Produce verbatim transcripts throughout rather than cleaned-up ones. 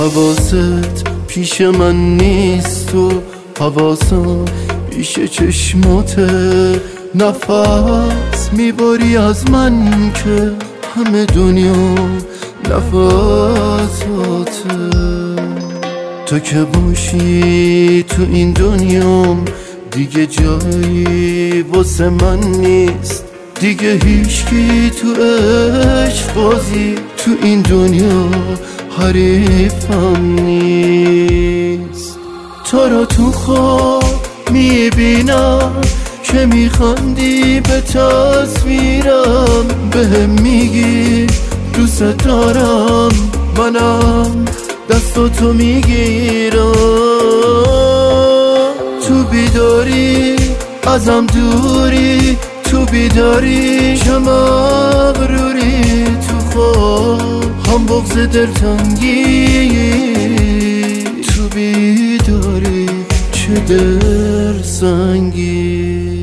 حواست پیش من نیست و حواسم پیش چشماته. نفس میباری از من که همه دنیا نفساته. تو که باشی تو این دنیام دیگه جایی واسه من نیست. دیگه هیچکی تو عشق بازی تو این دنیا حریفم نیست. تو را تو خواب میبینم که میخندی به تصویرم، بهم میگی دوست دارم، منم دستاتو میگیرم. تو بیداری ازم دوری، تو بیداری چه مغروری، تو خواب هم بغض دلتنگی، تو بیداری چه دل سنگی.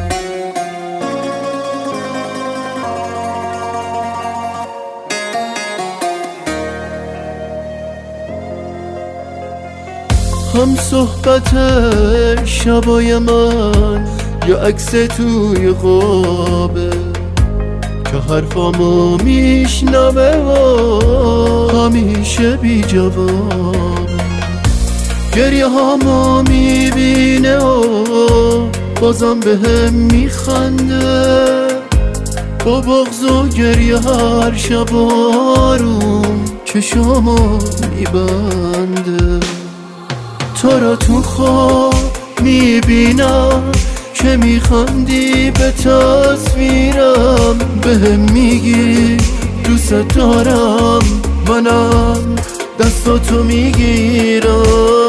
هم صحبت شبای من یا عکس توی خوابه که حرفامو میشنوه و همیشه بی جوابه. گریه هامو میبینه و بازم بهم میخنده، با بغض و گریه هر شب آروم چشامو میبنده. تو را تو خواب میبینم که میخندی به تصویرم، بهم میگی دوست دارم، منم دستاتو میگیرم.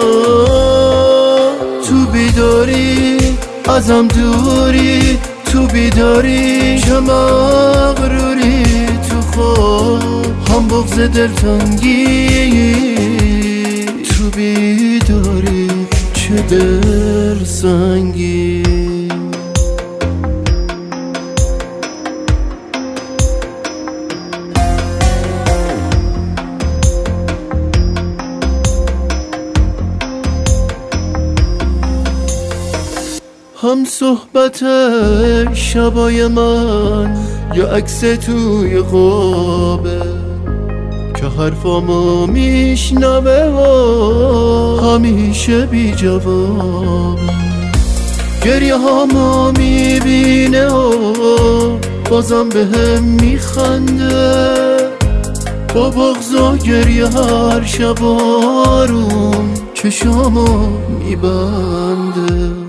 تو بیداری ازم دوری، تو بیداری چه مغروری، تو خواب هم بغض دلتنگی، تو بیداری چه دل سنگی. هم صحبت شبای من یا عکس توی خوابه که حرفامو میشنوه و همیشه بی جوابه. گریه هامو میبینه و بازم بهم میخنده، با بغض و گریه هر شب آروم چشامو میبنده.